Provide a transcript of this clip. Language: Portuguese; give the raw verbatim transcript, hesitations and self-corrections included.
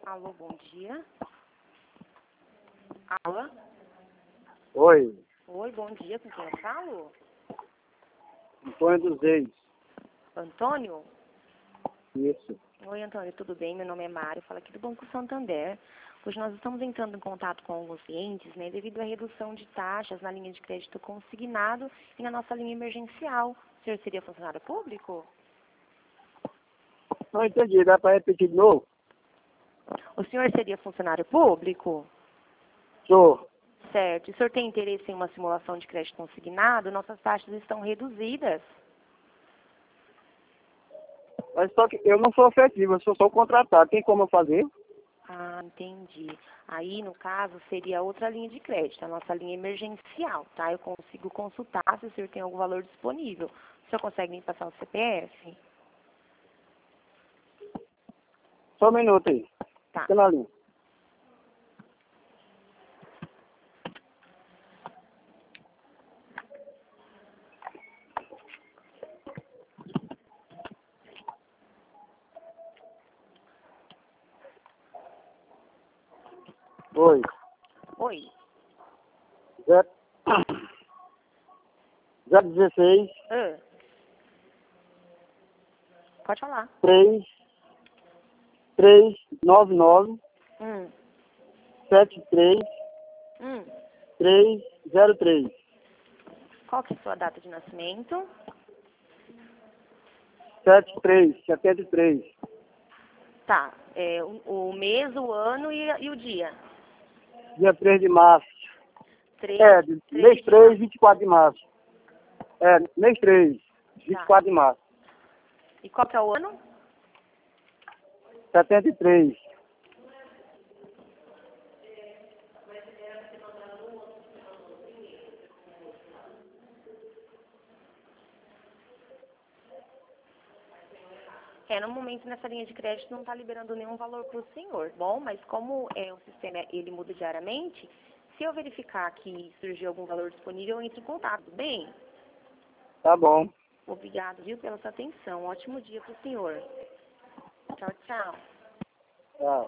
Alô, bom dia. Alô? Oi, Oi, bom dia. Com quem eu falo? Antônio dos Reis. Antônio? Isso. Oi, Antônio, tudo bem? Meu nome é Mário, falo aqui do Banco Santander. Hoje nós estamos entrando em contato com alguns clientes, né, devido à redução de taxas na linha de crédito consignado e na nossa linha emergencial. O senhor seria funcionário público? Não entendi, dá para repetir de novo? O senhor seria funcionário público? Sou. Certo. E o senhor tem interesse em uma simulação de crédito consignado? Nossas taxas estão reduzidas. Mas só que eu não sou efetivo, eu sou só contratado. Tem como eu fazer? Ah, entendi. Aí, no caso, seria outra linha de crédito, a nossa linha emergencial, tá? Eu consigo consultar se o senhor tem algum valor disponível. O senhor consegue me passar o C P F? Só um minuto aí. Tá. Fica na linha. Oi. Oi. Zero, zero dezesseis, Ah. Pode falar. três, três, nove nove, Hum. sete três, Hum. três, zero três. Qual que é a sua data de nascimento? sete três, setenta e três. Tá. É, o, o mês, o ano e, e o dia. Dia três de março. Três, É, de- três mês de três, março. vinte e quatro de março. É, mês três, vinte e quatro de março. E qual que é o ano? setenta e três. É, no momento nessa linha de crédito não está liberando nenhum valor para o senhor. Bom, mas como é, o sistema ele muda diariamente, se eu verificar que surgiu algum valor disponível, eu entro em contato, tudo bem? Tá bom. Obrigado, viu, pela sua atenção. Ótimo dia para o senhor. Tchau, tchau. Tchau.